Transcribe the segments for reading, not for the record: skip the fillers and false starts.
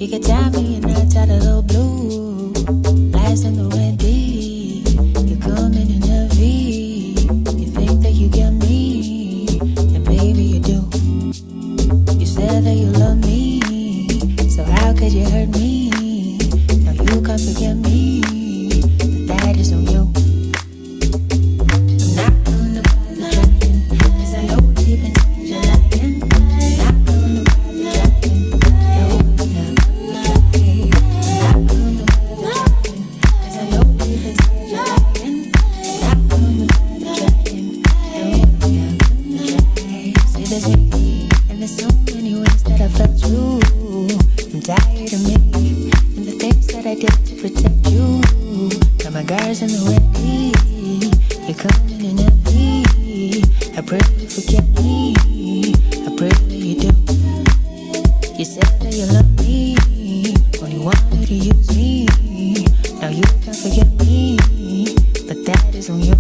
could tell me you're not out of the blue. Lies in the red D. You're coming in a V. You think that you get me, and maybe you do. You said that you love me, so how could you hurt me? Now you can't forget me, but that is on you. I'm not gonna bother trying, 'cause I know deep inside you're lying. I'm not gonna bother trying, no, I'm not gonna try. I'm not gonna bother trying, 'cause I know deep inside you're lying. I'm not gonna bother trying, no, I'm not gonna try. See, there's me, and there's so many ways that I felt you. I'm tired of me and the things that I did to protect you. Got my guards in the way. You're coming in at me. I pray you forget me. I pray that you do. You said that you love me, only wanted to use me. Now you can't forget me, but that is on you.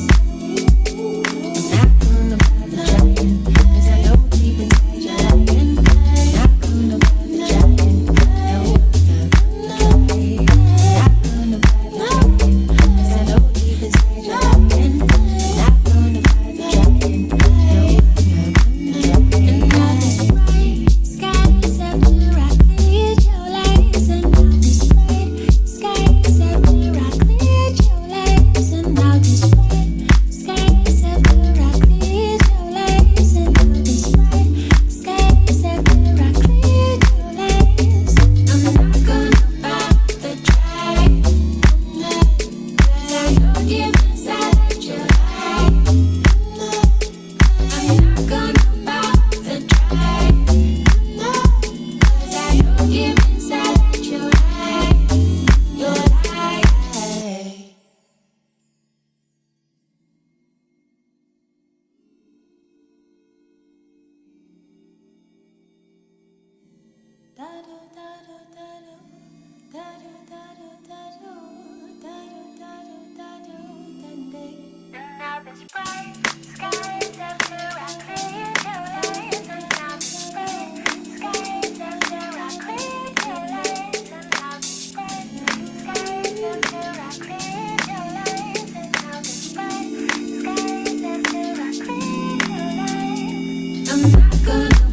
I'm not gonna bother trying, 'cause I know deep inside you're lying. I'm not gonna bother trying, no, I'm not gonna try. I'm not gonna bother trying, 'cause I know deep inside you're lying. I'm not gonna bother trying, no, I'm not gonna try. And now this bright sky is after I cleared your lights. And now this bright sky is after I cleared your lights. And now this bright sky is after I cleared your lights. And now this bright sky is after I cleared your lights. I'm not gonna bother trying, 'cause I know deep inside that you're lying. I'm not gonna bother trying, 'cause I know deep inside that you're lying. You're lying. Now this bright sky is after I cleared your lights. And now this bright sky is after I cleared your lights. And now this bright sky is after I cleared your lights. And now this bright sky is after I cleared your lights. I'm not gonna